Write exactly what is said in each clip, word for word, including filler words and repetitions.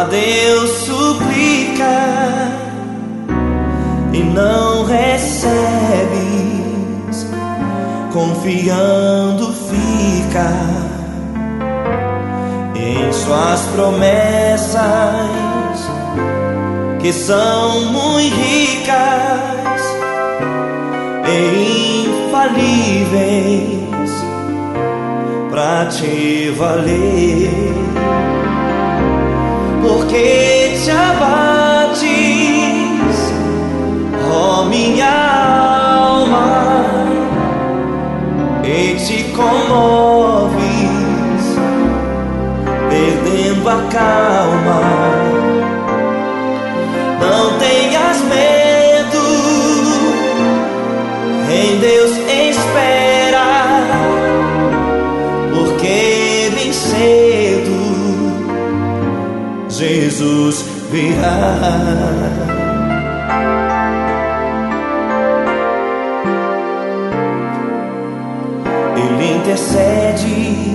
Deus suplica e não recebes, confiando fica em suas promessas, que são muito ricas e infalíveis pra te valer. Porque te abates, ó minha alma, e te comoves, perdendo a calma. Não tenhas medo, em Deus espera, porque bem cedo Jesus virá. Ele intercede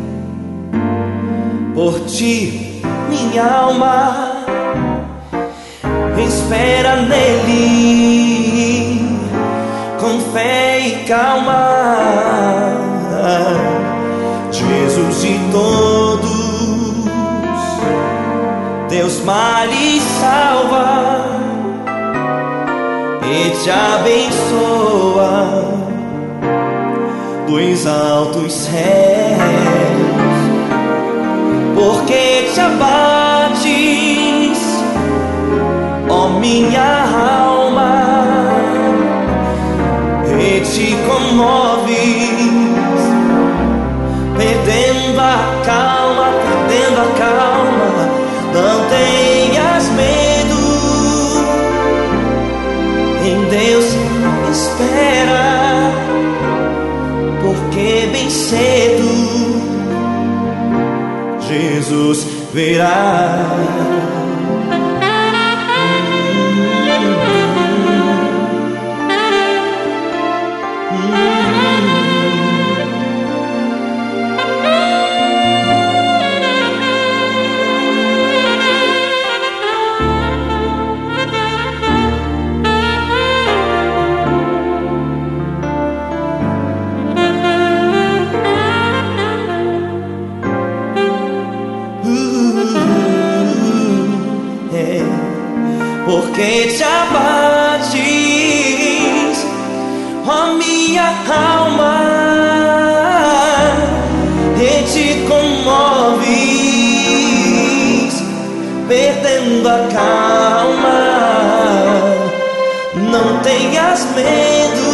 por ti, minha alma. Espera nele com fé e calma. Jesus de todos, Deus mais lhe salva e te abençoa dos altos céus. Porque te abates, ó minha alma, e te comoves, perdendo a calma, perdendo a calma. Não tenhas medo, em Deus espera, porque bem cedo Jesus virá. Porque te abates, ó minha alma, e te comoves, perdendo a calma. Não tenhas medo,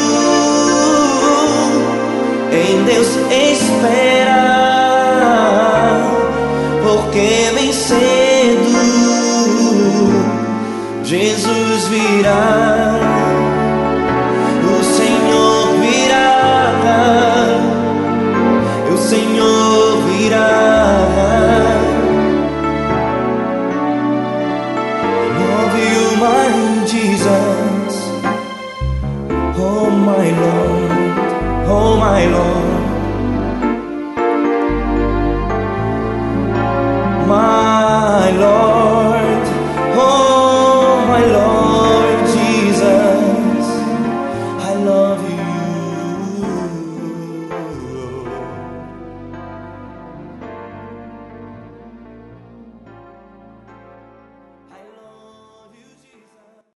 em Deus espera, porque bem cedo Jesus virá, o Senhor virá, o Senhor virá. Love you, my Jesus, oh my Lord, oh my Lord, my Lord, oh my Lord.